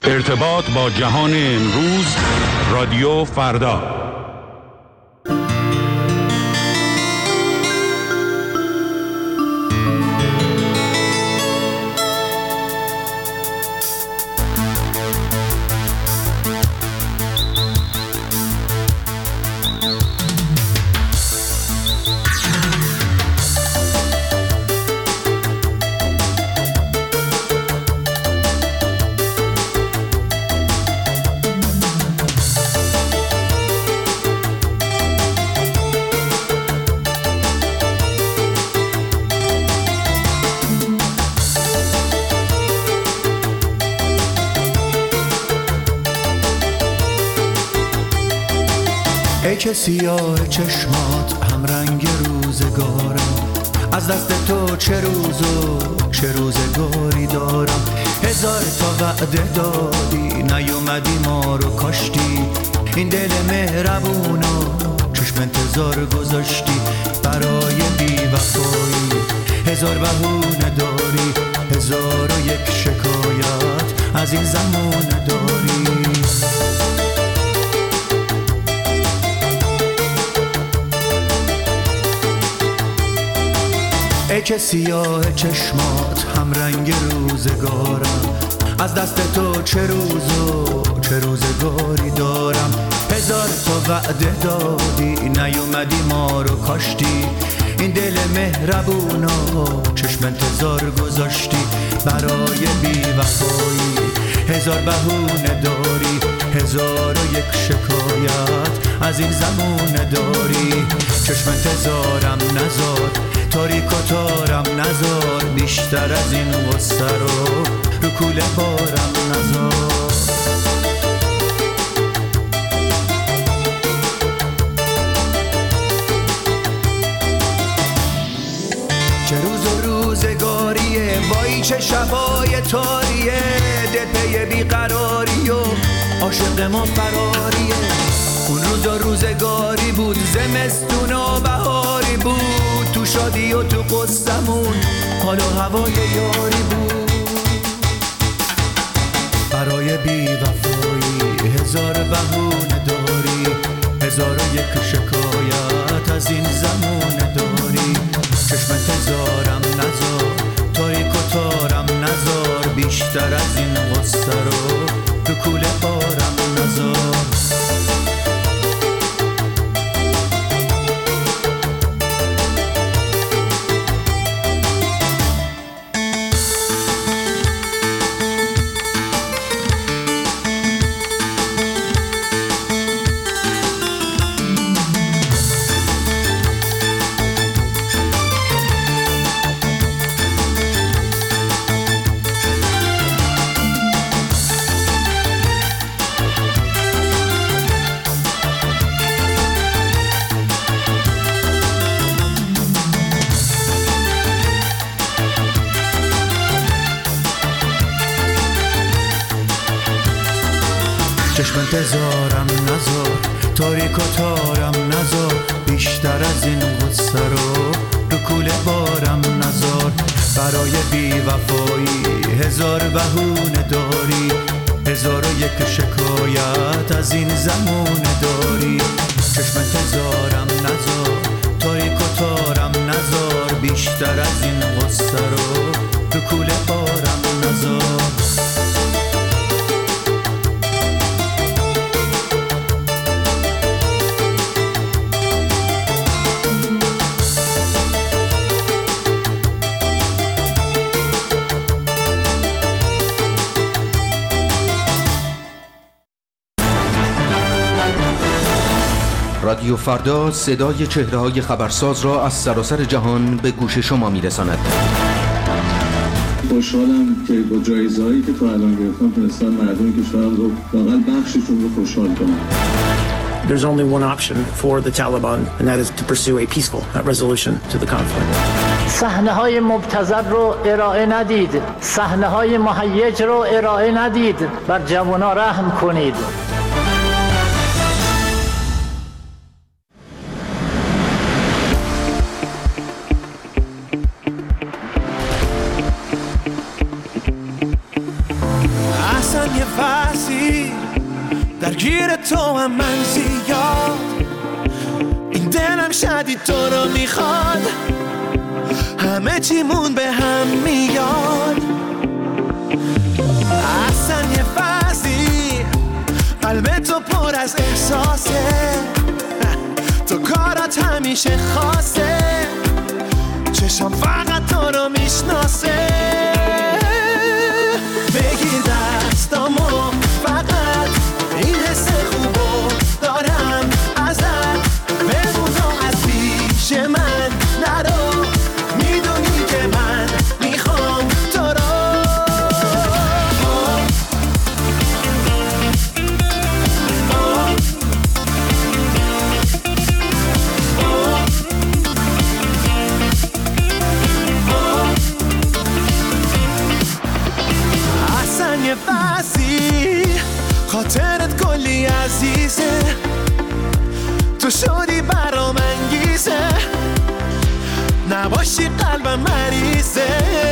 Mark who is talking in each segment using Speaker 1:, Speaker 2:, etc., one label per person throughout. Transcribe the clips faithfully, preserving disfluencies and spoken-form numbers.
Speaker 1: ارتباط با جهان امروز، رادیو فردا.
Speaker 2: ای که سیاه چشمات هم رنگ روزگارم، از دست تو چه روز و چه روزگاری دارم. هزار تا وعده دادی نیومدی ما رو کاشتی، این دل مهربونو چشم انتظار گذاشتی برای بی وفایی. هزار بهونه داری، هزار و یک شکایت از این زمونه داری. ای که سیاه چشمات هم رنگ روزگارم، از دست تو چه روز و چه روزگاری دارم. هزار تا وعده دادی نیومدی ما رو کاشتی، این دل مهربونو چشم انتظار گذاشتی برای بی وفایی. هزار بهونه داری، هزار و یک شکایت از این زمونه داری. چشم انتظارم نزار، تاریک و تارم نزار، بیشتر از این غصه رو رو کوله بارم نزار. چه روز و روزگاریه، وای چه شبای تاریه، دل پی بیقراری و عاشق ما فراریه. اون روز و روزگاری بود، زمستون و بهاری بود، تو شادی و تو قصمون حال و هوای یاری بود. برای بی وفایی هزار بهونه داری، هزار و یک شکایت از این زمونه داری. چشم انتظارم نزار، تاریک و تارم نزار، بیشتر از این غصه رو تو کوله بارم نزار. چشم انتظارم نزار، تاریک و تارم نزار، بیشتر از این غصه رو رو کوله بارم نزار. برای بی وفایی هزار بهونه داری، هزار و یک شکایت از این زمونه داری. چشم انتظارم نزار، تاریک و تارم نزار، بیشتر از این غصه رو رو کوله بارم نزار.
Speaker 3: رادیو فردا صدای چهره‌های خبرساز را از سراسر جهان به گوش شما می‌رساند.
Speaker 4: خوشحالم که با جایزه‌هایی که تا الان گرفتم تونستم مردم کشورم رو واقعا بخششون رو خوشحال کنم.
Speaker 5: There's only one option for the Taliban, and that is to pursue a peaceful resolution to the conflict.
Speaker 6: صحنه‌های مبتذل رو ارائه ندید، صحنه‌های مهیج رو ارائه ندید، بر جوانان رحم کنید.
Speaker 2: I اصلا یه فصلی درگیر تو هم من زیاد، این دلم شدید تو رو میخواد، همه چیمون به هم میاد. اصلا یه فصلی قلب تو پر از احساسه، تو کارات همیشه خاصه، چشم فقط تو رو میشناسه. بگیر دستامو فقط، این حس خوبو دارم ازت، بمون و از پیش من نرو، میدونی که من میخوام تو رو. یه فصلی خاطرت کلی عزیزه، تو شدی برام انگیزه، نباشی قلبم مریضه.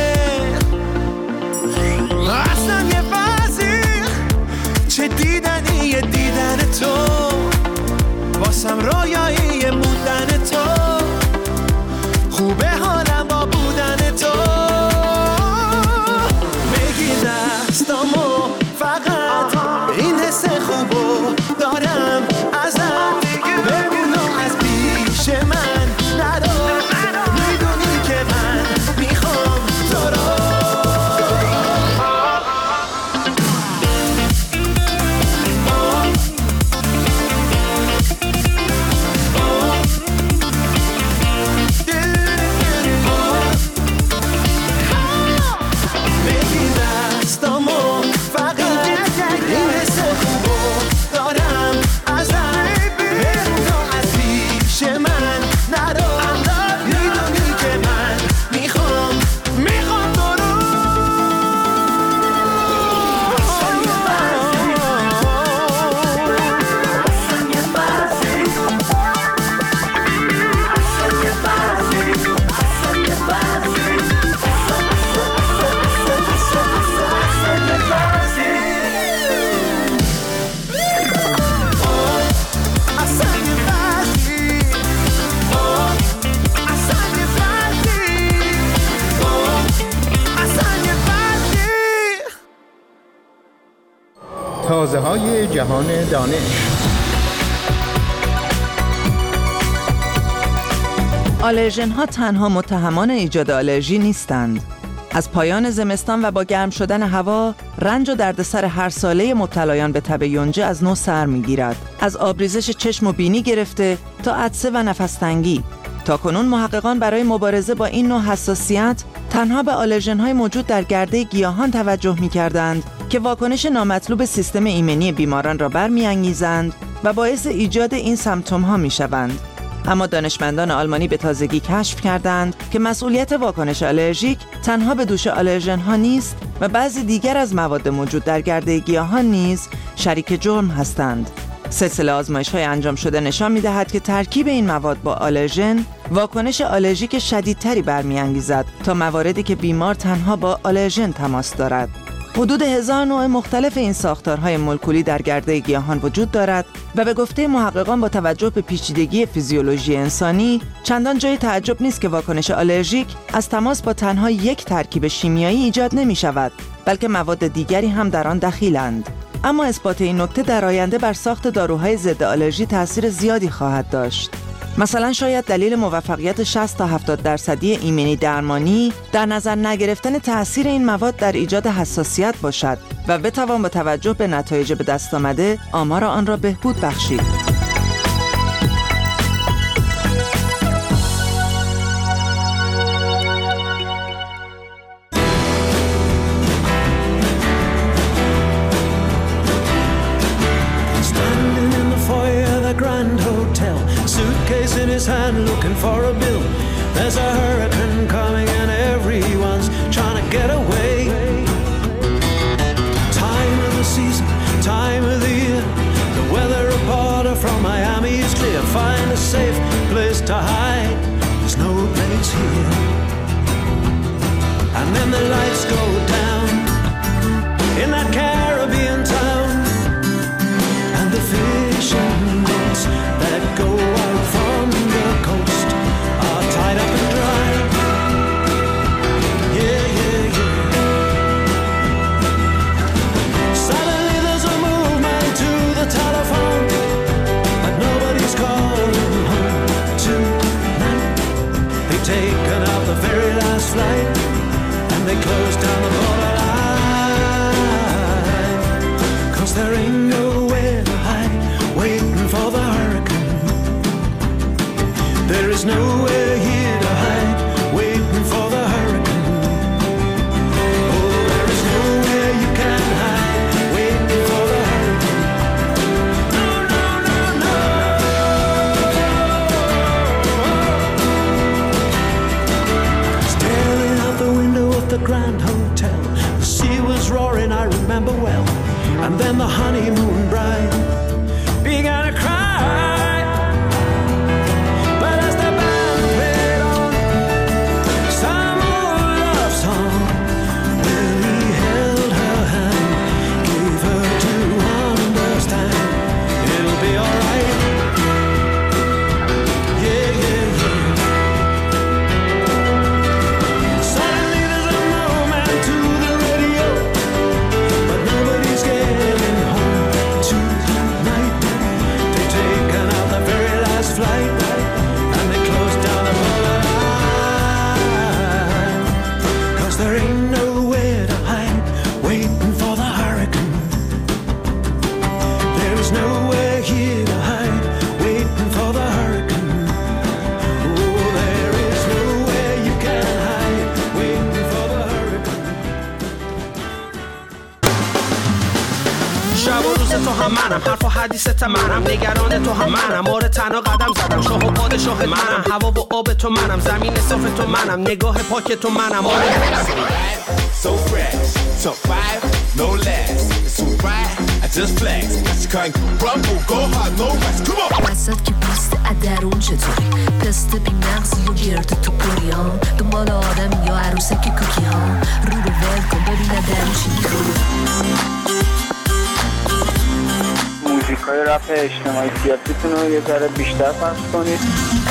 Speaker 2: اصلا یه فصلی چه دیدنی یه دیدن تو، واسم رویایی موندن تو، خوبه حالم با بودن تو. دستامو فقط، این حس خوبو دارم ازت، بمون و از پیش من نرو، میدونی که من میخوام تو رو.
Speaker 3: تازه های جهان دانش.
Speaker 7: آلرژن ها تنها متهمان ایجاد آلرژی نیستند. از پایان زمستان و با گرم شدن هوا، رنج و دردسر هر ساله مبتلایان به تب یونجه از نو سر میگیرد. از آبریزش چشم و بینی گرفته تا عطسه و نفس‌تنگی. تاکنون محققان برای مبارزه با این نوع حساسیت تنها به آلرژن های موجود در گرده گیاهان توجه می‌کردند که واکنش نامطلوب سیستم ایمنی بیماران را برمی‌انگیزند و باعث ایجاد این سمپتوم‌ها می‌شوند. اما دانشمندان آلمانی به تازگی کشف کردند که مسئولیت واکنش آلرژیک تنها به دوش آلرژن‌ها نیست و بعضی دیگر از مواد موجود در گرده گیاهان نیز شریک جرم هستند. سلسله آزمایش‌های انجام شده نشان می‌دهد که ترکیب این مواد با آلرژن واکنش آلرژیک شدیدتری برمی‌انگیزد تا مواردی که بیمار تنها با آلرژن تماس دارد. حدود هزار نوع مختلف این ساختارهای مولکولی در گرده گیاهان وجود دارد و به گفته محققان با توجه به پیچیدگی فیزیولوژی انسانی چندان جای تعجب نیست که واکنش آلرژیک از تماس با تنها یک ترکیب شیمیایی ایجاد نمی شود، بلکه مواد دیگری هم در آن دخیلند. اما اثبات این نکته در آینده بر ساخت داروهای ضد آلرژی تأثیر زیادی خواهد داشت. مثلا شاید دلیل موفقیت شصت تا هفتاد درصدی ایمنی درمانی در نظر نگرفتن تأثیر این مواد در ایجاد حساسیت باشد و بتوان با توجه به نتایج به دست آمده آمار آن را بهبود بخشید.
Speaker 2: Suitcase in his hand looking for a bill. There's a hurricane coming and everyone's trying to get away. Time of the season, time of the year. The weather reporter from Miami is clear. Find a safe place to hide. There's no place here. And then the lights go down in that caravan. farewell. And then the honeymoon bride began to cry. But as the band played on some old love song, Willie held her hand, gave her to understand it'll be alright. Yeah, yeah, yeah. Suddenly there's a moment to the radio, but nobody's getting home tonight. They've taken out the very last flight, and they closed down the line. Cause there ain't nowhere to hide, waiting for the hurricane. There is nowhere here to hide, waiting for the hurricane. Oh, there is nowhere you can hide, waiting for the hurricane.
Speaker 8: شب و روز تو هم منم، حرف و حدیثت منم، نگران تو هم منم، آره تنها قدم زدم، شاه و پادشاه منم، هوا و آب تو منم، زمین صاف تو منم، نگاه پاک تو منم، آره
Speaker 9: So fresh, top five, no less. It's too bright, I just flex. She can't crumble, go hard, no rest. Come on.
Speaker 10: وسط که پست ادرون چطوری؟ پست بی مغزی و گرد تو پوری ها، دنبال آدم یا عروسک کوکی ها، رو رو ول کن ببینه درون چی میخوری.
Speaker 11: موزیکای رپ اجتماعی سیاسیتون رو یه ذره بیشتر پخش کنید.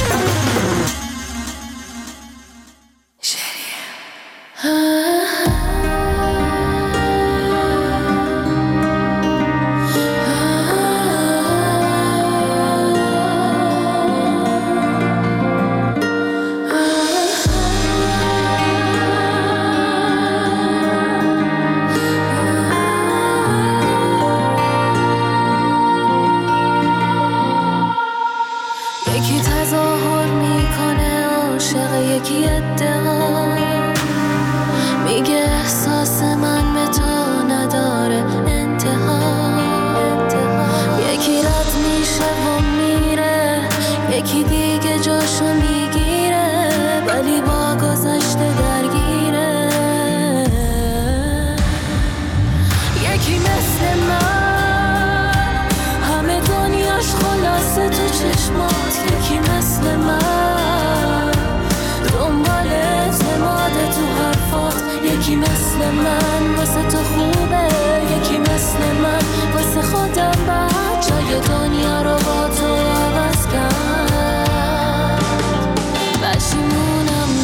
Speaker 10: یکی تظاهر میکنه عاشق، یکی ادعا میگه احساس من به تو نداره انتها. یکی رد میشه و میره، یکی دیگه جاشو میگیره، ولی با گذشته درگیره. یکی مثل من همه دنیاش خلاصه تو چشمات، یکی مثل من دنبال اعتماد تو حرفات، یکی مثل من واسه تو خوبه، یکی مثل من واسه خودم بعد جای دنیا رو با تو عوض کرد. پشیمونم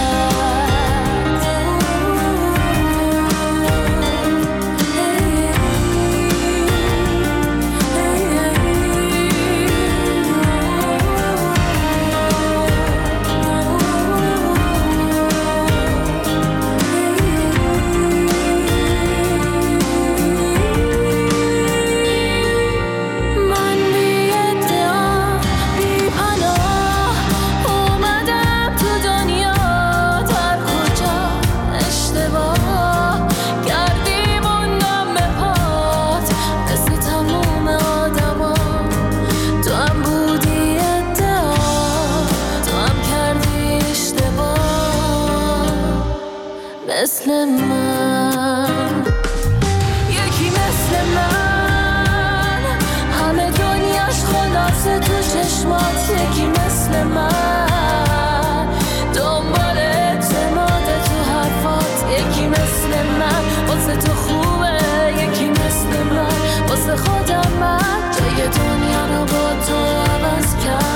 Speaker 10: مثل من، یکی مثل من همه دنیاش خلاصه تو چشمات، یکی مثل من دنبال اعتماد تو حرفات، یکی مثل من واسه تو خوبه، یکی مثل من واسه خودم من جای دنیا رو با تو عوض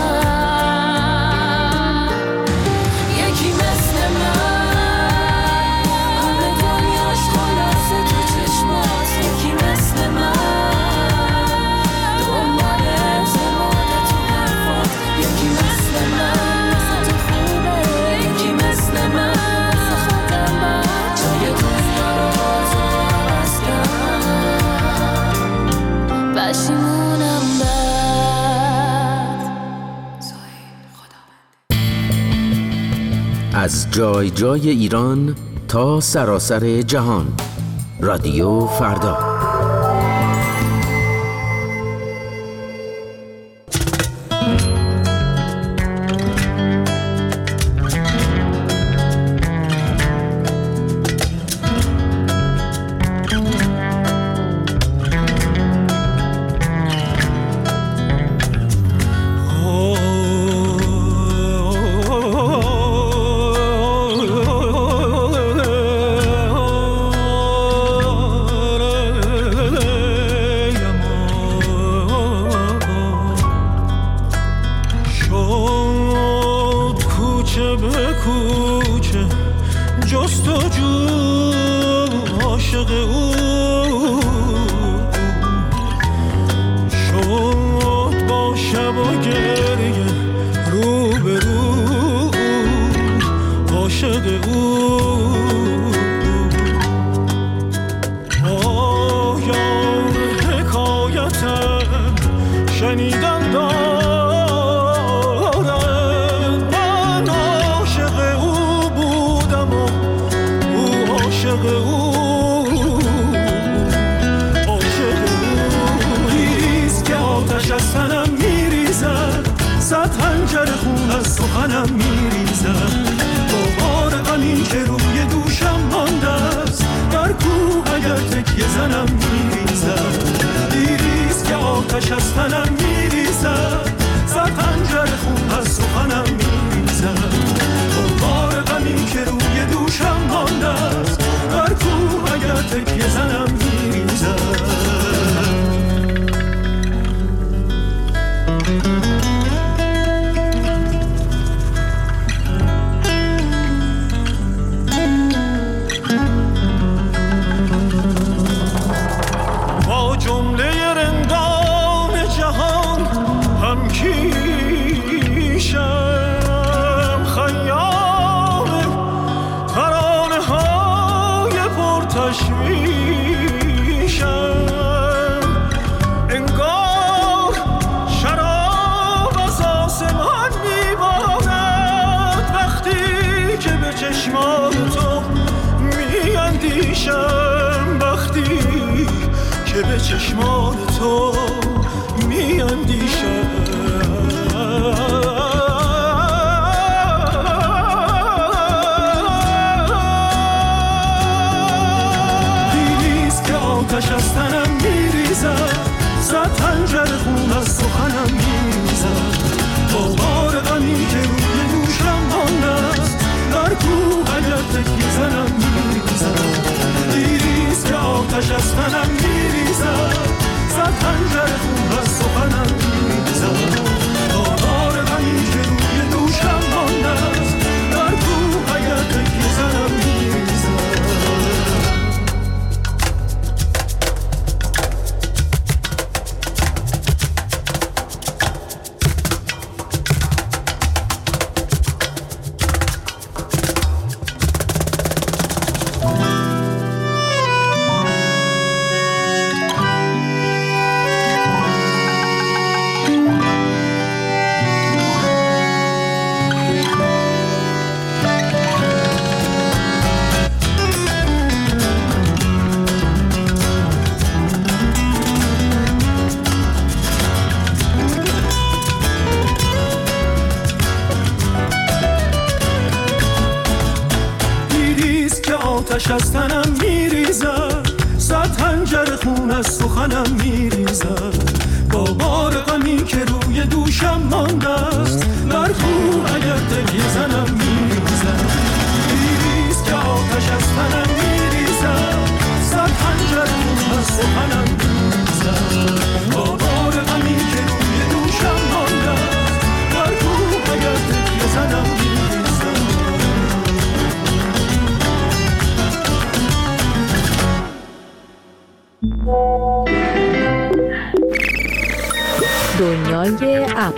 Speaker 10: کرد. یکی مثل من
Speaker 3: از جای جای ایران تا سراسر جهان، رادیو فردا.
Speaker 12: شنیدن دارد. من عاشق او بودم و او عاشق او عاشق او. دیریست که آتش از تنم میریزد، صد خنجر خون از سخنم میریزد. بار غمی که روی دوشم مانده است، در کوه اگر تکیه زنم میریزد. دیریست که آتش از تنم میریزد، صد خنجر خون از سخنم میریزد. بار غمی که روی دوشم مانده است، در کوه اگر تکیه زنم میریزد. جمله رندان جهان هم کیشم، خیام ترانه های پرتشویشم. انگار شراب از آسمان میبارد، وقتی که به چشمان تو میاندیشم، وقتی که به چشمان تو می اندیشم. دیریست که آتش از تنم میریزد، صد خنجر خون از سخنم میریزد. بار غمی که روی دوشم مانده است، در کوه اگر تکیه زنم میریزد. دیریست که آتش از تنم میریزد، صد خنجر خون از سخنم میریزد. بار غمی که روی دوشم مانده است، در کوه اگر تکیه زنم میریزد. آتش از تنم میریزد، صد خنجر خون از سخنم میریزد. با بار غمی که روی دوشم مانده است، در کوه اگر تکیه زنم میریزد. دیریست که آتش از تنم میریزد، صد خنجر خون از سخنم میریزد. با بار غمی که روی دوشم مانده است، در کوه اگر تکیه زنم میریزد.
Speaker 13: دنیای اپ.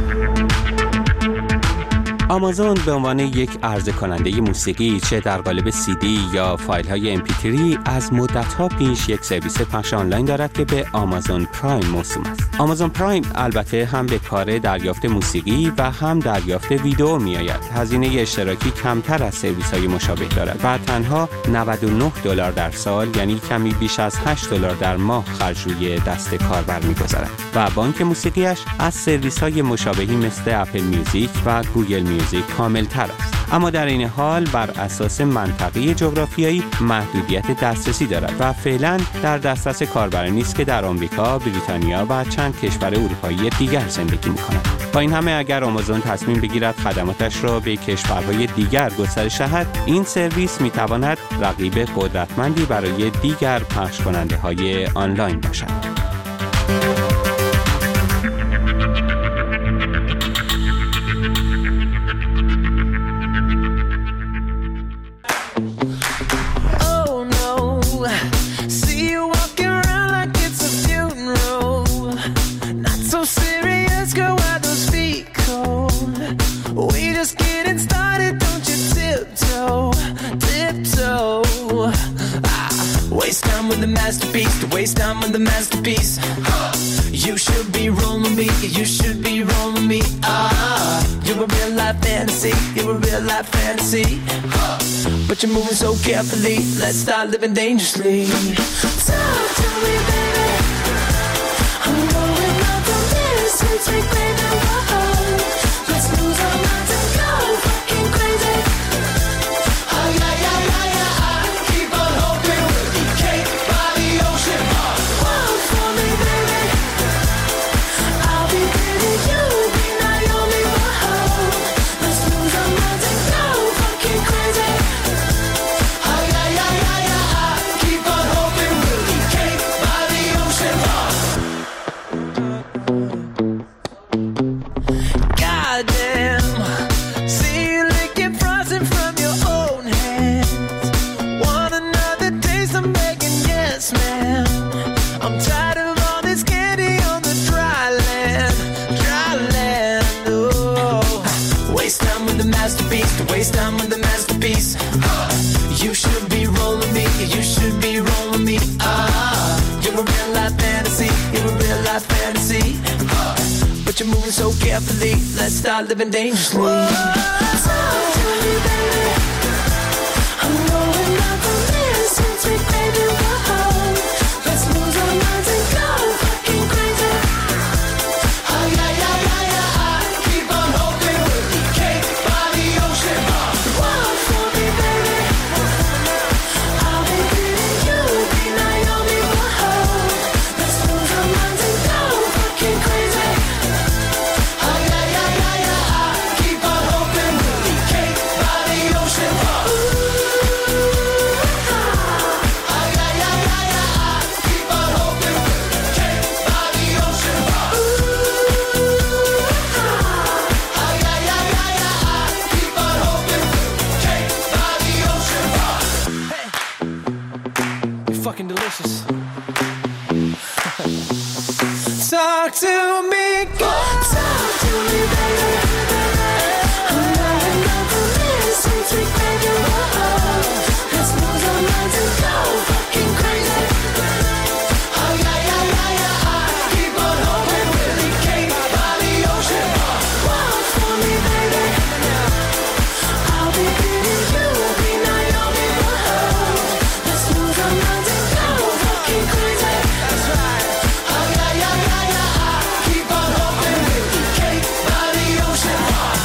Speaker 14: آمازون به عنوان یک عرضه کننده موسیقی چه در قالب سی دی یا فایل های ام پی تری از مدت‌ها پیش یک سرویس پخش آنلاین دارد که به آمازون پرایم موسوم است. آمازون پرایم البته هم به کار دریافت موسیقی و هم دریافت ویدئو می‌آید. هزینه اشتراکی کمتر از سرویس‌های مشابه دارد و تنها نود و نه دلار در سال، یعنی کمی بیش از هشت دلار در ماه خرج روی دست کاربر می‌گذارد و بانک موسیقیش از سرویس‌های مشابهی مثل اپل میوزیک و گوگل میوزیک کامل‌تر است. اما در این حال بر اساس منطقه جغرافیایی محدودیت دسترسی دارد و فعلا در دسترس کاربرانی نیست که در آمریکا، بریتانیا و چند کشور اروپایی دیگر زندگی می‌کنند. با این همه اگر آمازون تصمیم بگیرد خدماتش را به کشورهای دیگر گسترش دهد، این سرویس می‌تواند رقیب قدرتمندی برای دیگر پخش کننده‌های آنلاین باشد.
Speaker 15: Waste time with the masterpiece. You should be rolling me You should be rolling me. Ah, you're a real life fantasy. You're a real life fantasy. Huh. But you're moving so carefully. Let's start living dangerously. Talk to me, baby. I'm going up from this. We take baby, whoa. Let's lose our minds and go fucking crazy. Oh yeah, yeah, yeah, yeah. I keep on hoping we'll be cake by the ocean. Walk for me, baby. I'll be pretty, you'll be Naomi. Whoa. Let's lose our minds and go fucking crazy. Oh yeah, yeah, yeah, yeah. I keep on hoping we'll be cake by the ocean. Goddamn, see you licking frosting from your own hands. Want another taste? I'm begging, yes, ma'am. I'm tired of all this candy on the dry land, dry land. Oh, waste time with the masterpiece, to waste time with the masterpiece. You should be rolling me, you should be rolling me. Ah, you're a real life fantasy, you're a real life fantasy. But you're moving so carefully. Let's start living dangerously. Talk to me, baby. I'm going up from this. Sweet, sweet baby, whoa. Let's lose our minds and go fucking crazy. Oh yeah, yeah, yeah, yeah. I keep on hoping we'll be cake by the ocean. Walk for me, baby. I'll be pretty, you'll be Naomi. Whoa. Let's lose our minds and go fucking crazy. Oh yeah, yeah, yeah, yeah. I keep on hoping we'll be cake by the ocean. Oh yeah, yeah, yeah, yeah. I keep on hoping we'll be cake by the ocean. Oh yeah, yeah, yeah, yeah. I keep on hoping we'll be cake by the ocean. Hey, you're fucking delicious. Talk to me, girl. Talk to me, baby. I'm going up from this. Sweet, sweet baby, whoa. Let's lose our minds and go fucking crazy. Oh yeah, yeah, yeah, yeah. I keep on hoping we'll be cake by the ocean. Walk for me, baby. I'll be pretty, you'll be Naomi. Whoa. Let's lose our minds and go fucking crazy. That's right. Oh yeah, yeah, yeah, yeah. I keep on hoping we'll be cake by the ocean.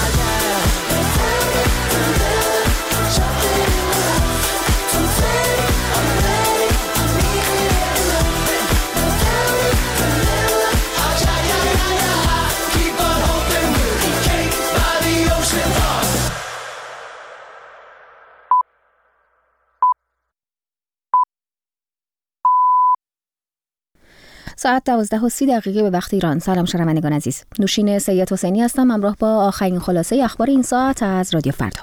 Speaker 16: ساعت دوازده و سی دقیقه به وقت ایران. سلام شنوندگان عزیز. نوشین سید حسینی هستم، همراه با آخرین خلاصه اخبار این ساعت از رادیو فردا.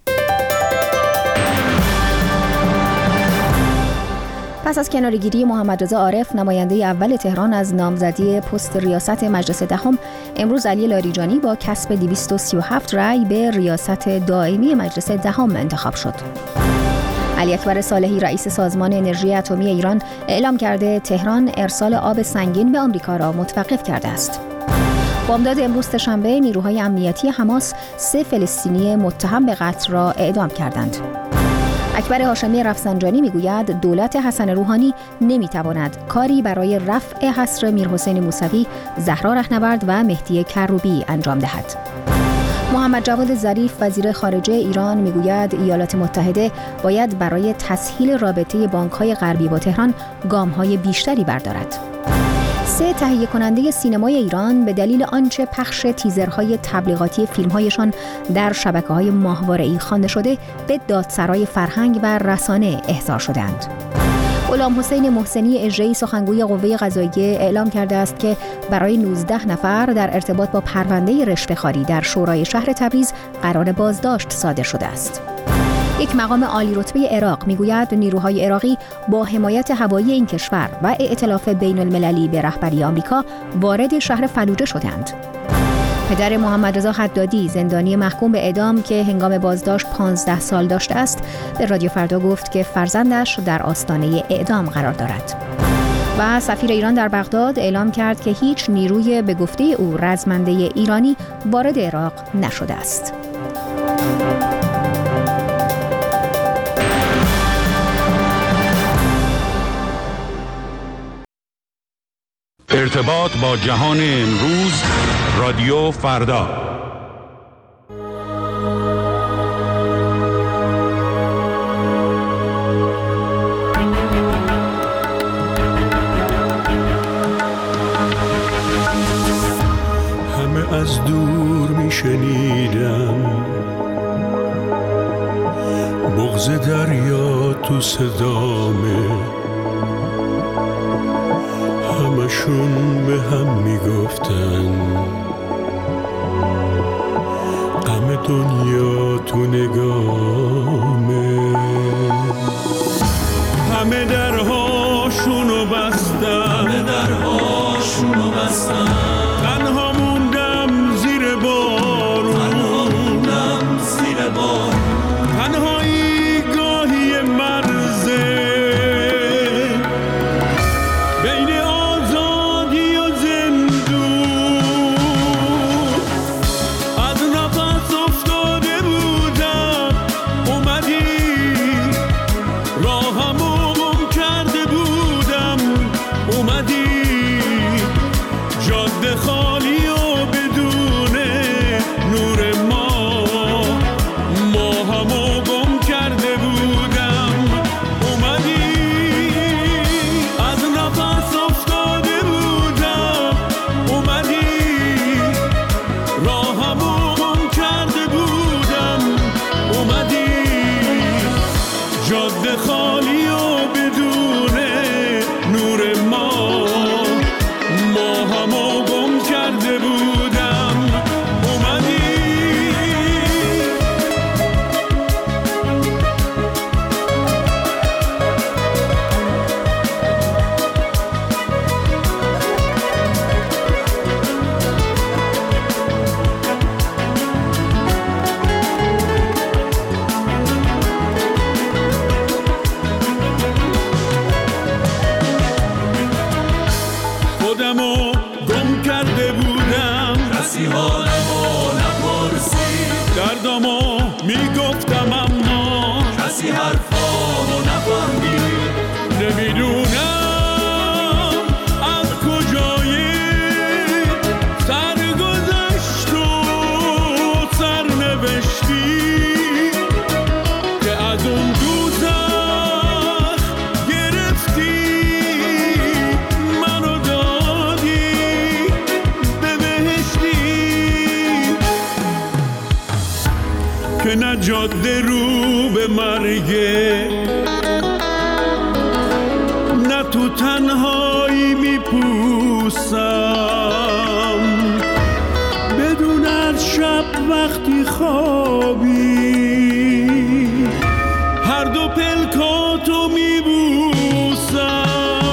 Speaker 16: پس از کناره‌گیری محمد رضا عارف، نماینده اول تهران از نامزدی پست ریاست مجلس دهم، امروز علی لاریجانی با کسب دویست و سی و هفت رأی به ریاست دائمی مجلس دهم انتخاب شد. علی اکبر صالحی رئیس سازمان انرژی اتمی ایران اعلام کرده تهران ارسال آب سنگین به آمریکا را متوقف کرده است. بامداد امروز سه‌شنبه نیروهای امنیتی حماس سه فلسطینی متهم به قتل را اعدام کردند. اکبر هاشمی رفسنجانی میگوید دولت حسن روحانی نمیتواند کاری برای رفع حصر میرحسین موسوی، زهرا رهنورد و مهدی کروبی انجام دهد. محمد جواد ظریف وزیر خارجه ایران میگوید ایالات متحده باید برای تسهیل رابطه بانک‌های غربی با تهران گام‌های بیشتری بردارد. سه تهیه کننده سینمای ایران به دلیل آنچه پخش تیزرهای تبلیغاتی فیلم‌هایشان در شبکه‌های ماهواره‌ای خوانده شده به دادسرای فرهنگ و رسانه احضار شدند. غلام حسین محسنی اجرایی سخنگوی قوه قضاییه اعلام کرده است که برای نوزده نفر در ارتباط با پرونده رشوه‌خواری در شورای شهر تبریز قرار بازداشت صادر شده است. یک مقام عالی رتبه عراق میگوید نیروهای عراقی با حمایت هوایی این کشور و ائتلاف بین المللی به رهبری آمریکا وارد شهر فلوجه شدند. پدر محمد رضا حدادی زندانی محکوم به اعدام که هنگام بازداشت پانزده سال داشته است به رادیو فردا گفت که فرزندش در آستانه اعدام قرار دارد. و سفیر ایران در بغداد اعلام کرد که هیچ نیروی به گفته او رزمنده ایرانی وارد عراق نشده است.
Speaker 1: ارتباط با جهان امروز، رادیو فردا.
Speaker 12: همه از دور می شنیدم بغض دریا تو صدامه، همشون به هم میگفتن غم دنیا تو نگامه. همه درهاشونو بستن، همه درهاشونو بستن، تنها موندم زیر بارون، تنها موندم زیر بارون، تنهایی گاهی مرزه جاده رو به مرگه، نه تو تنهایی میپوسم، بدون از شب وقتی خوابی هر دو پلکاتو میبوسم.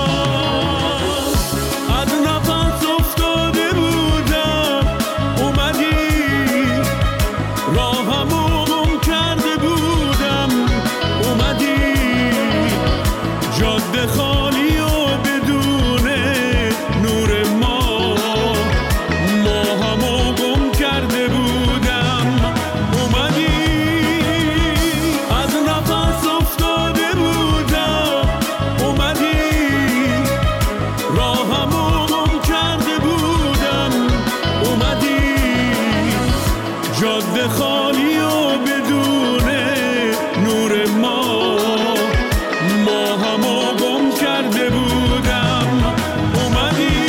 Speaker 12: از نفس افتاده بودم اومدی راهمو خالی و بدون نور ما، ما همو گم کرده بودم اومدی. از نفس افتاده بودم اومدی راهمو گم کرده بودم اومدی. جاده خالی و بدون نور ما، ما همو گم کرده بودم اومدی.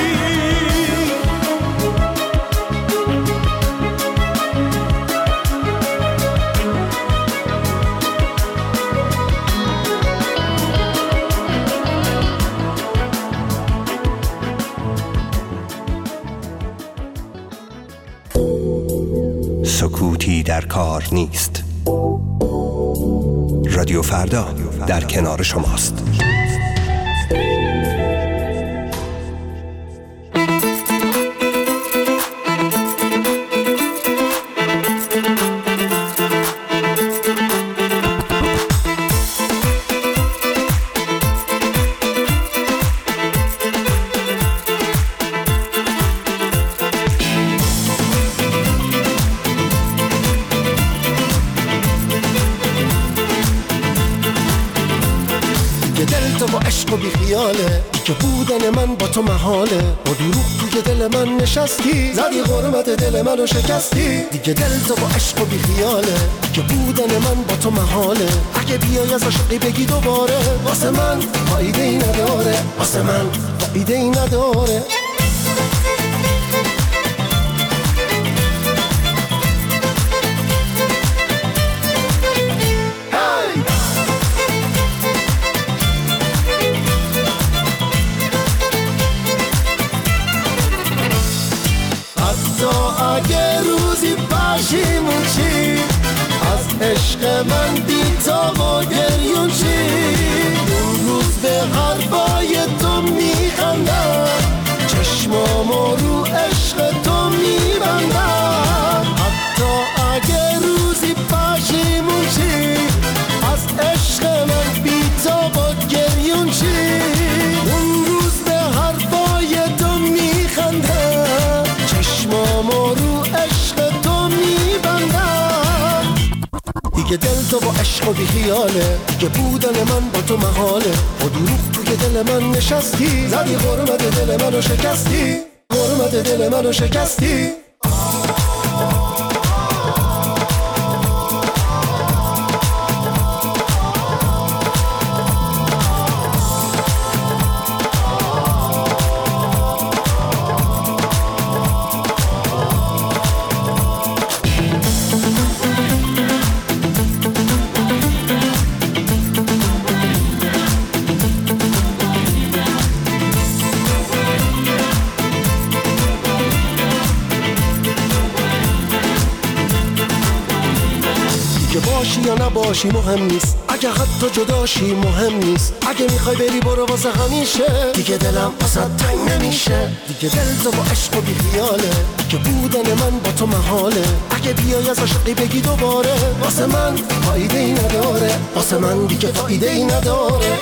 Speaker 17: سکوتی در کار نیست. رادیو فردا در کنار شماست.
Speaker 18: که بودن من با تو محاله. با دروغ توی دل من نشستی، زدی غرمت دل منو شکستی. دیگه دل تو با عشق و بی خیاله که بودن من با تو محاله. اگه بیای از عشقی بگی دوباره، واسه من فایده ای نداره، واسه من فایده ای نداره. اگه روزی پشیمون چی از عشق من بی تا با گریون چی، اون روز به حرفای تو میخندم، چشمامو رو عشق تو میبندم. حتی اگه روزی پشیمون چی از عشق من بی تا با گریون چی، اون روز به حرفای تو میخندم، چشمامو رو عشق تو میبندم. دیگه دل تو با عشق و بی خیاله که بودن من با تو محاله. با دروغ توی دل من نشستی، زدی غرمت دل منو شکستی، غرمت دل منو شکستی. باشی یا نباشی مهم نیست، اگه حتی جداشی مهم نیست. اگه میخوای بری برو واسه همیشه، دیگه دلم واسه تنگ نمیشه. دیگه دل تو با عشق و بی خیاله که بودن من با تو محاله. اگه بیای از عشقی بگی دوباره، واسه من فایده ای نداره، واسه من دیگه فایده ای نداره.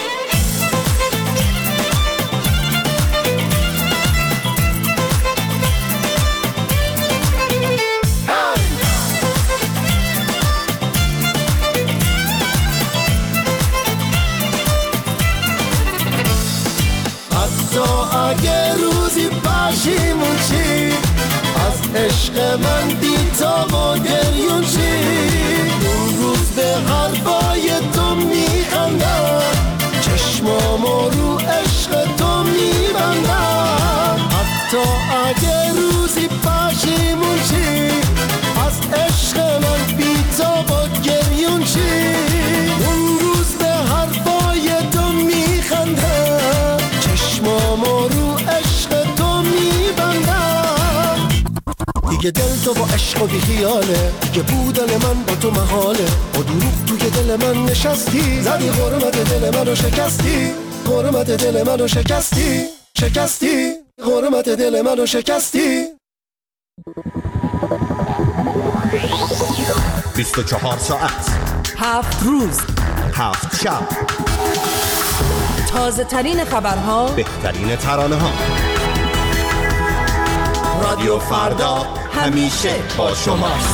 Speaker 18: اگه روزی پشیمون چی از عشق من بی تا با گریون چی، اون روز به حرفای تو میخندم، چشمامو رو عشق تو میبندم. حتی اگه روزی پشیمون چی از عشق من بی تا با گریون چی، اون روز به حرفای تو میخندم، چشمامو رو عشق تو میبندم. دیگه دل تو با عشق و بی خیاله که بودن من با تو محاله. با دروغ توی دل من نشستی، زدی غرمت دل منو شکستی، غرمت دل منو شکستی، شکستی غرمت دل منو شکستی.
Speaker 19: بیست و چهار ساعت،
Speaker 7: هفت روز،
Speaker 19: هفت شب،
Speaker 7: تازه ترین خبرها،
Speaker 19: بهترین ترانه ها. رادیو فردا همیشه با شماست.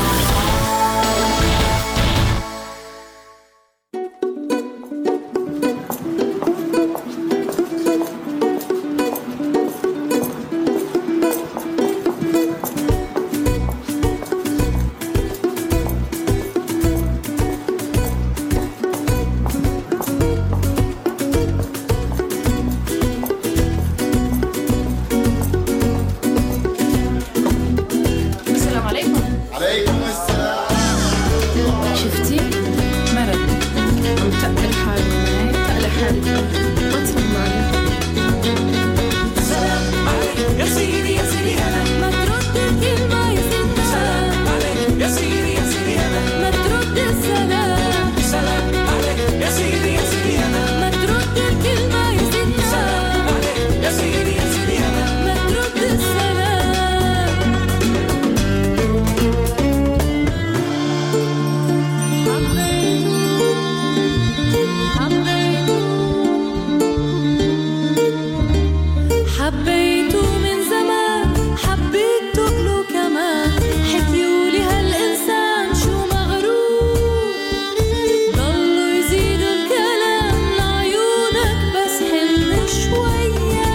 Speaker 10: شوية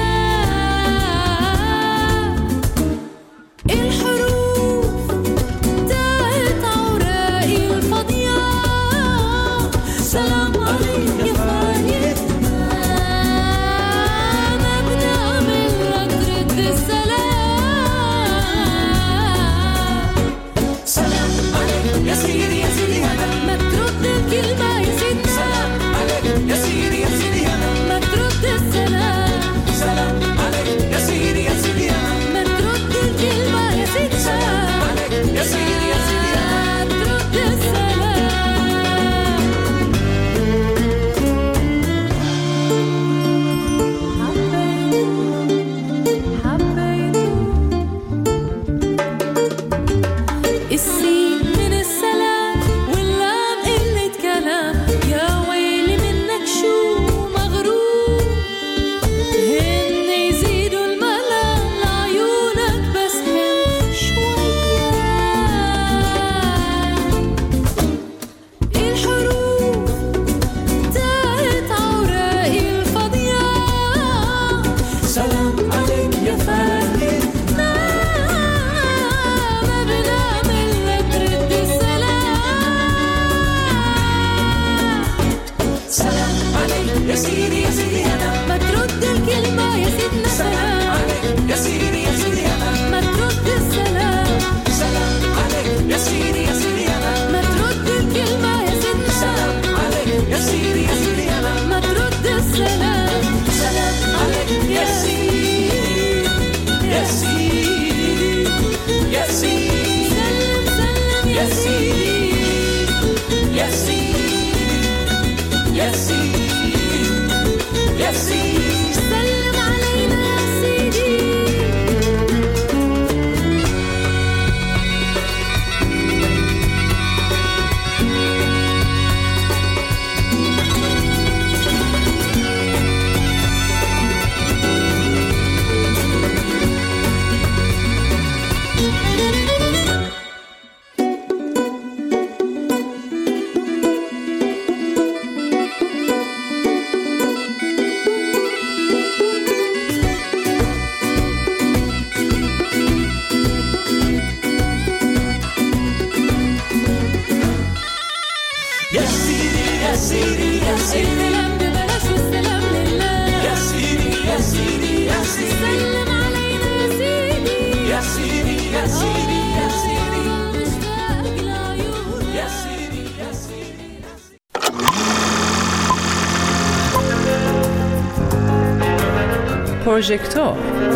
Speaker 20: پروژکتور.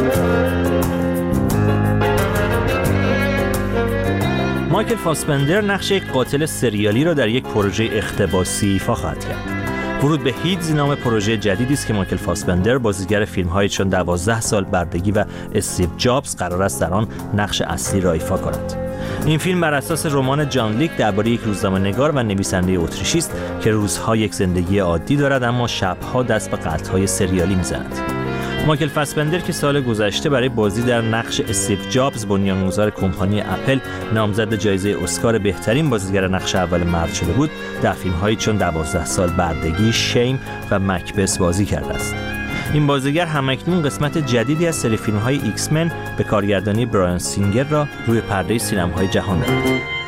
Speaker 20: مایکل فاسبندر نقش یک قاتل سریالی را در یک پروژه اقتباسی ایفا خواهد کرد. ورود به هیدز نام پروژه جدیدی است که مایکل فاسبندر بازیگر فیلم‌های چون دوازده سال بردگی و استیو جابز قرار است در آن نقش اصلی را ایفا کند. این فیلم بر اساس رمان جان لیک درباره یک روزنامه‌نگار و نویسنده اتریشی است که روزها یک زندگی عادی دارد اما شب‌ها دست به قتل‌های سریالی می‌زند. مایکل فاسبندر که سال گذشته برای بازی در نقش استیو جابز بنیانگذار کمپانی اپل نامزد جایزه اسکار بهترین بازیگر نقش اول مرد شده بود، در فیلم‌هایی چون دوازده سال بردگی، شیم و مکبث بازی کرده است. این بازیگر همکنون قسمت جدیدی از سری فیلم‌های ایکس من به کارگردانی برایان سینگر را روی پرده سینماهای جهان دارد.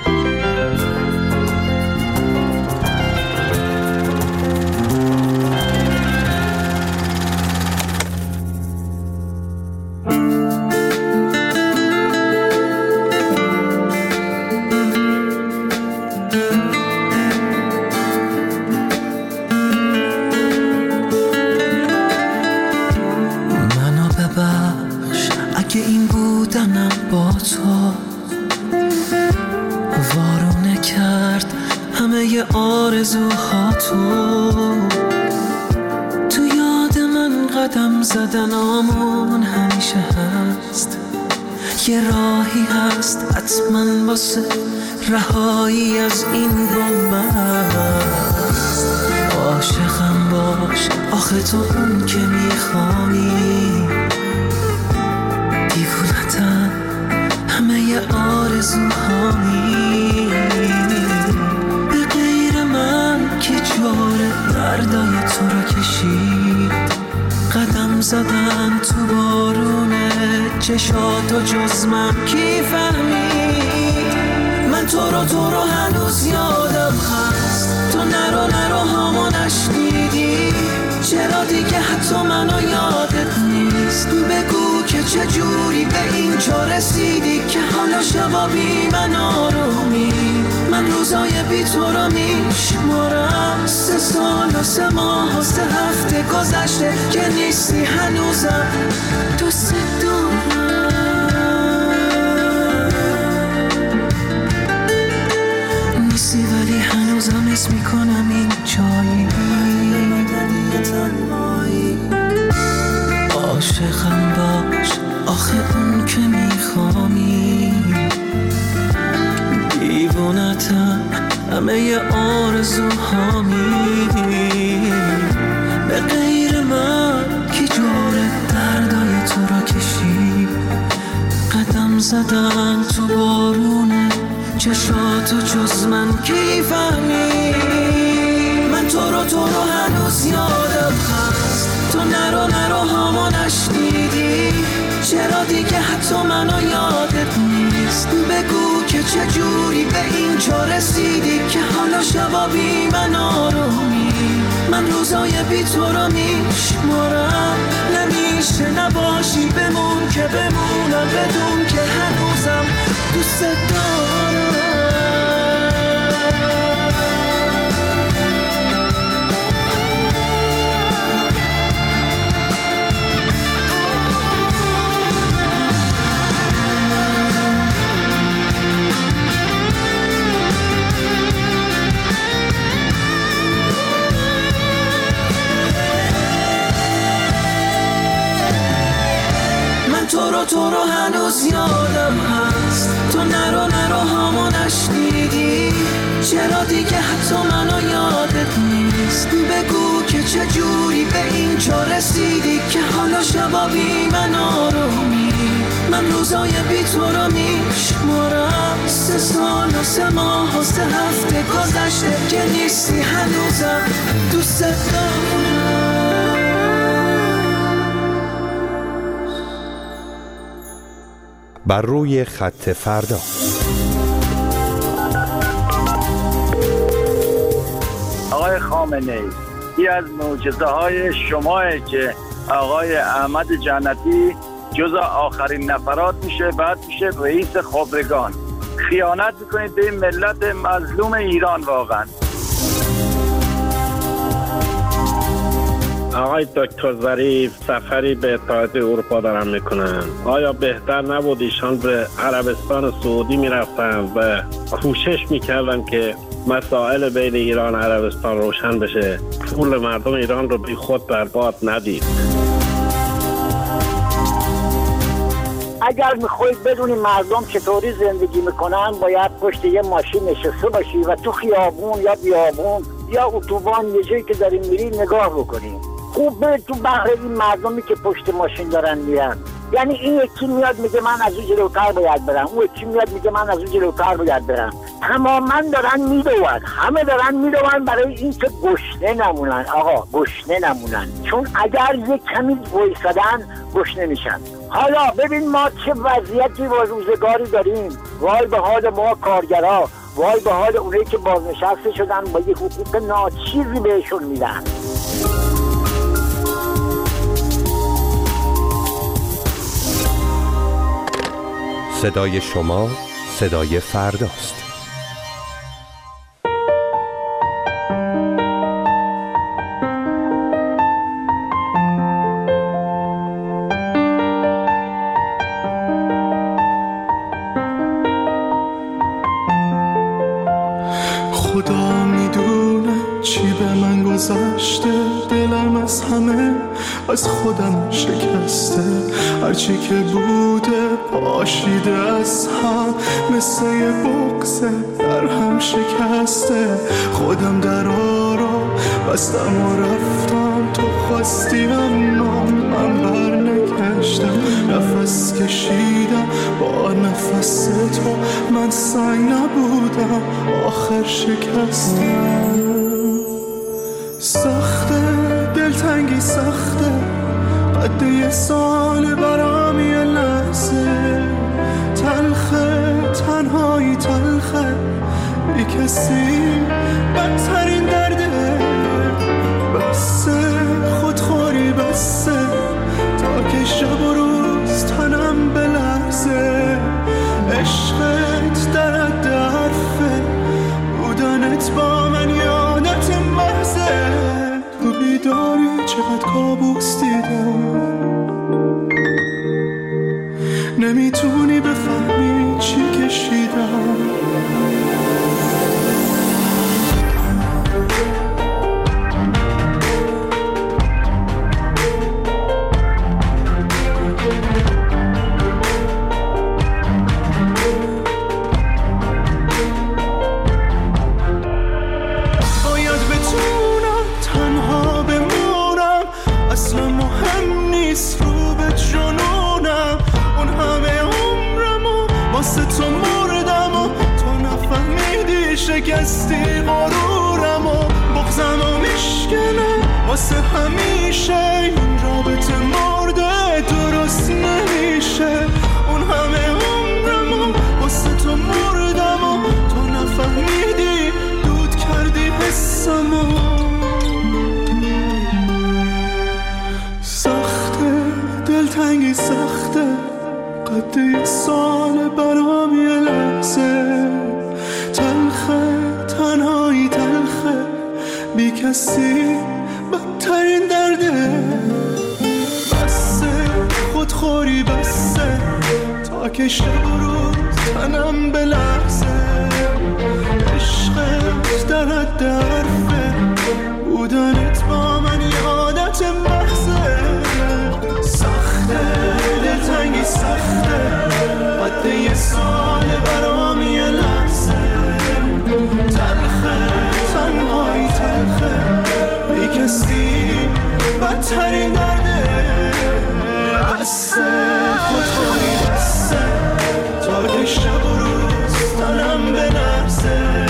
Speaker 12: زدنامون همیشه هست، یه راهی هست حتما واسه رهایی از این بنبست. عاشقم باش آخه تو اون که میخوانی، دیوونتم همه ی آرزوهانی، به غیر من که جاره دردای تو رو کشید، قدم زدن تو بارونه چشاتو جز من کی فهمید؟ من تو رو تو رو هنوز یادم هست، تو نرو نرو هامو نشنیدی، چرا دیگه حتی منو یادت نیست؟ بگو که چجوری به این جا رسیدی که حالا شبا بی من آرومی. من روزای بی تو رو میشمارم، سه سال و سه ماه و سه هفته گذشته که نیستی هنوزم دوست دارم. نیستی ولی هنوزم اسم میکنم این جایی، عاشقم باش آخه اون که میخوامی، دیوونتم همه ی آرزوهامی، به غیر من کی جوره دردای تو رو کشید، قدم زدن تو بارونه چشاتو جز من کی فهمید؟ من تو رو تو رو هنوز یادم هست، تو نرو نرو هامو نشنیدی، چرا دیگه حتی منو یادت نیست؟ بگو که چجوری به این جا رسیدی که حالا شبا بی من آرومی. من روزای بی تو رو میشمارم، نمیشه نباشی بمون که بمونم، بدون که هنوزم دوست دارم.
Speaker 15: اما تو رو هنوز یادم هست. تو نرو نرو هامو نشنیدی، چرا دیگه حتی منو یادت نیست؟ بگو که چجوری به اینجا رسیدی که حالا شبا بی من آرومی. من روزای بی تو رو میشمارم، سه سال و سه ماه و سه هفته گذشته که نیستی هنوزم دوست دارم.
Speaker 17: بر روی خط فردا.
Speaker 21: آقای خامنه‌ای، یکی از معجزه های شماه که آقای احمد جنتی جزء آخرین نفرات میشه، بعد میشه رئیس خبرگان. خیانت میکنید به این ملت مظلوم ایران. واقعا
Speaker 22: آقای دکتر ظریف سفری به اتحادیه اروپا دارن میکنن. آیا بهتر نبود ایشان به عربستان سعودی میرفتن و کوشش میکردن که مسائل بین ایران و عربستان روشن بشه، پول مردم ایران رو بی خود برباد ندید؟
Speaker 23: اگر میخواید بدونی مردم چطوری زندگی میکنن، باید پشت یه ماشین نشسته باشی و تو خیابون یا بیابون یا اتوبان یه جایی که داریم میری نگاه بکنیم. خوب به تو بحر این مردمی که پشت ماشین دارن میرن. یعنی این یکی میاد میگه من از اون جلوتر باید برم، اون یکی میاد میگه من از اون جلوتر باید برم. تماما دارن میدوون، همه دارن میدوون برای این که گشنه نمونن. آقا گشنه نمونن، چون اگر یک کمی وایسادن گشنه میشن. حالا ببین ما چه وضعیتی و روزگاری داریم. وای به حال ما کارگرها، وای به حال اونایی که بازنشسته شدن با یه حقوق ناچیزی بهشون میدن.
Speaker 17: صدای شما صدای فرداست.
Speaker 12: خدا میدونه چی به من گذشته، دلم از همه از خودم شکسته. هرچی که بوده پاشیده از هم، مثل یه بغضه در هم شکسته. خودم درا رو بستم و رفتم، تو خواستی اما من بر نگشتم. نفس کشیدم با نفس تو، من سنگ نبودم آخر شکستم. سخته دلتنگی سخته، قد یه سال برام یه لحظه. تلخه تنهایی تلخه، بی کسی بدترین درده. بسه خودخوری بسه، تا که شب و روز تنم بلرزه. عشقت در حد حرفه، بودنت با من یادت محضه. تو بیداری چقدر کابوس دیدم، نمیتونی بفهمی چی کشیدم. شکستی غرورم و بغضم و میشکنه واسه همیشه. این رابطه مرده درست نمیشه. اون همه عمرم و واسه تو مردم و تو نفهمیدی، دود کردی حسم و سخته دلتنگی سخته، قد یه سال برام یه لحظه. تلخه تنهایی تلخه، بی کسی بدترین درده. بسه خودخوری بسه، تا که شب و روز تنم بلرزه. عشقت در حد حرفه، بودنت با من یادت محضه. سخته دلتنگی سخته، ساله برام یه لحظه تلخه تنهایی تلخه بی کسی بدترین درده بسه خودخوری بسه تا که شب و روز تنم به نرسه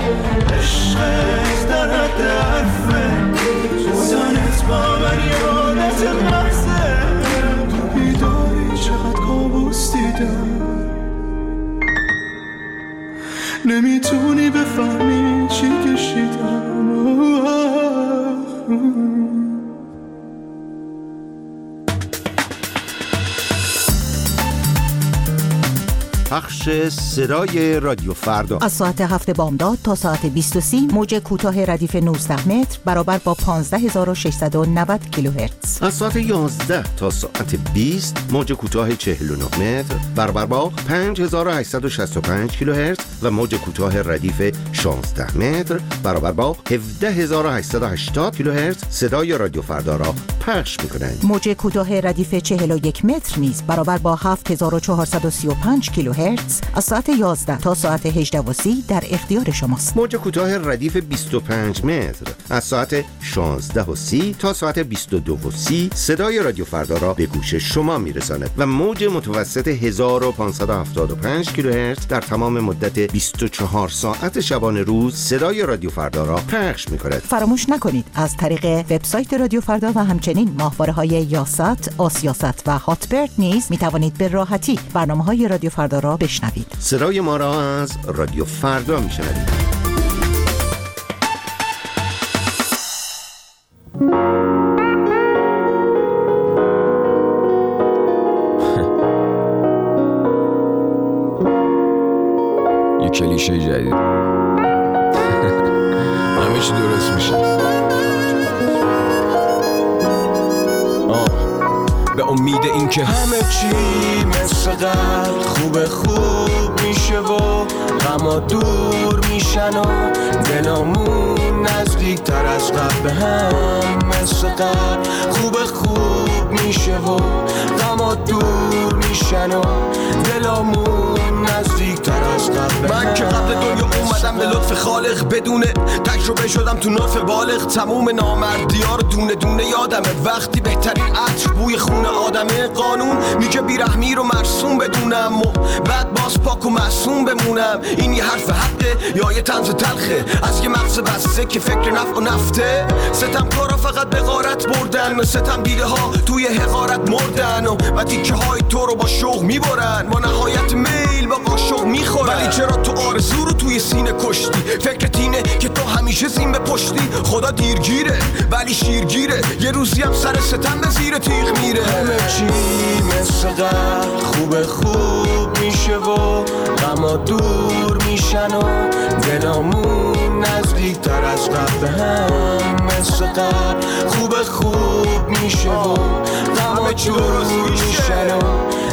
Speaker 12: عشقت در حد حرفه بودنت با من یادت محضه تو بیداری چقدر کابوس دیدم نمیتونی بفهمی چی کشیدم
Speaker 19: پخش صدای رادیو فردا
Speaker 4: از ساعت هفت بامداد تا ساعت بیست و سی موج کوتاه ردیف نوزده متر برابر با پانزده هزار و ششصد و نود کیلوهرتز.
Speaker 19: از ساعت یازده تا ساعت بیست موج کوتاه چهل و نه متر برابر با پنج هزار و هشتصد و شصت و پنج کیلوهرتز و موج کوتاه ردیف شانزده متر برابر با هفده هزار و هشتصد و هشتاد کیلوهرتز صدای رادیو فردا را پخش می‌کنند.
Speaker 4: موج کوتاه ردیف چهل و یک متر نیز برابر با هفت هزار و چهارصد و سی و پنج کیلوهرتز از ساعت یازده تا ساعت هجده و سی در اختیار شماست.
Speaker 19: موج کوتاه ردیف بیست و پنج متر از ساعت شانزده و سی تا ساعت بیست و دو و سی صدای رادیو فردا را به گوش شما میرساند و موج متوسط هزار و پانصد و هفتاد و پنج کیلوهرتز در تمام مدت بیست و چهار ساعت شبانه روز صدای رادیو فردا را پخش می‌کند.
Speaker 4: فراموش نکنید از طریق وبسایت رادیو فردا و همچنین ماهواره‌های یاست، آسیاست و هاتبرد نیز می‌توانید به راحتی برنامه‌های رادیو فردا را بشنوید.
Speaker 19: صدای ما را از رادیو فردا میشنوید.
Speaker 5: یه کلیشه جدید همه چی درست میشه. به امید این که همه چی مثل قبل خوب خوب میشه و غما دور میشن و دلامون نزدیک تر از قبل به هم مثل قبل خوب خوب میشه و غما دور میشن و دلامون نزدیک تر از قبل. من که قبل دنیا اومدم به لطف خالق بدون تجربه شدم تو نطف بالغ تموم نامردی‌ها رو دونه دونه یادمه وقتی بهترین عطر بوی خون آدمه. قانون میگه بیرحمی رو مرسوم بدونم و بعد باز پاک و معصوم بمونم. این یه حرف حقه یا یه طنز تلخه از یه مغز بسته که فکر نفع و نفته. ستمکارا فقط به غارت بردن و ستم دیده ها توی حقارت مردن و و تیکه های تو رو با شوق میبرن با نهایت میل با قاشق میخورن. ولی چرا تو آرزو رو توی سینه کشتی؟ فکرت اینه که تو همیشه زین به پشتی. خدا دیرگیره ولی شیرگیره یه روزی هم سر ستم به زیر تیغ میره. همه چی مثل قبل خوب خوب میشه و غما دور میشن و دلامون نزدیک تر از قبل هم مثل قبل خوب خوب میشه و غما دور میشن و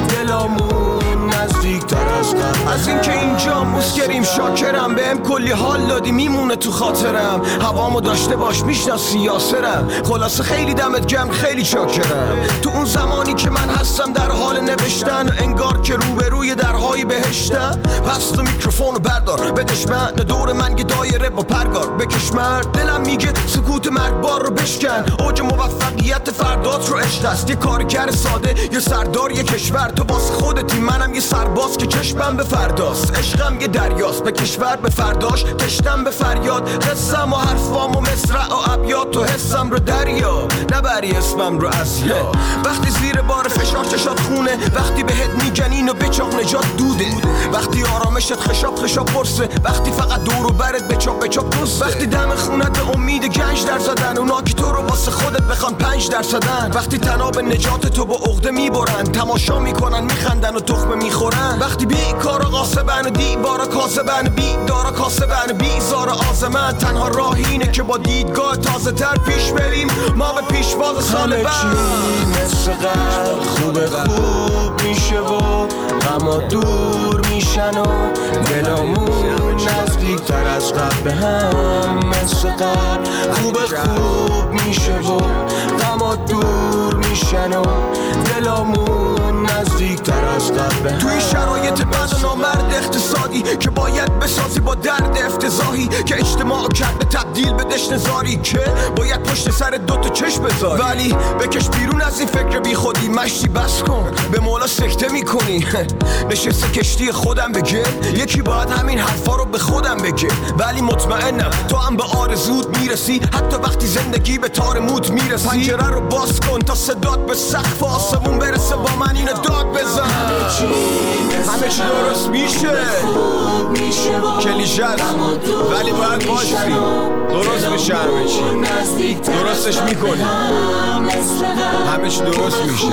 Speaker 5: دلامون نزدیک تر از قبل. از اینکه اینجا مسکریم شاکرم بهم کلی حال دادی میمونه تو خاطرم. هوامو داشته باش میشناسی یاسرم. خلاصه خیلی دمت گرم خیلی شاکرم. تو اون زمانی که من هستم در حال نوشتن انگار که روبروی درهای بهشتم. پس تو میکروفونو بردار بدش من دور من یه دایره با پرگار بکش مرد. دلم میگه سکوت مرگبار رو بشکن. اوج موفقیت فردات رو عشق است. یه کارگر ساده یه سردار یه کشور. تو باز خودتی منم یه سرباز که چشمم به فرداست. عشقم یه دریاست به کشور به فرداش تشتم به فریاد. قصم و حرفام و مصرع و ابیات تو حسم رو دریا نبری اسمم رو اسیا. وقتی زیر بار فشار چشات خونه وقتی بهت میگن اینو بچاق نجات دوده. وقتی آرامشت خشاب خشاب برسه وقتی فقط دور و برت بچاق بچاق دوسته. وقتی دم خونت به امید گنج در زدن اونا که تو رو واسه خودت بخوان پنج درصدن. وقتی تناب نجات تو با عقده میبرن تماشا میکنن میخندن و تخمه میخورن. وقتی بی کارا قاسبن و دیوارا کاسبن بی دارا کاسبن بی زار آزمن. تنها راه اینه که با دیدگاه تازه تر پیش بریم ما به پیشواز سال بعد. مثل قبل خوب خوب میشه و غما دور میشن و دلامون نزدیک تر از قبل به هم مثل قبل خوب خوب میشه و غما دور میشن و دلامون نزدیک تر از قبل به هم. توی شرایط حالت بد و نامرد اقتصادی که باید بسازی با درد افتضاحی که اجتماع کرده تبدیل به دشنزاری که باید پشت سر دوتا چشم بذاری ولی بکش بیرون از این فکر بی خودی مشتی بس کن به مولا سکته میکنی نشسته کشتی خودم بگه یکی باید همین حرفا رو به خودم بگه ولی مطمئنم تو هم به آرزود میرسی حتی وقتی زندگی به تار موت میرسی پنجره رو باز کن تا صدات به سقف آسمون برسه با من اینو داد بزن همه چی درست میشه کلیشه است ولی باید باشی درست میشه همه چی درستش میکنی همه چی درست میشه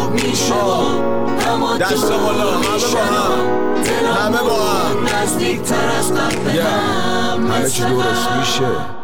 Speaker 5: دست بالا همه با هم همه با هم همه چی درست میشه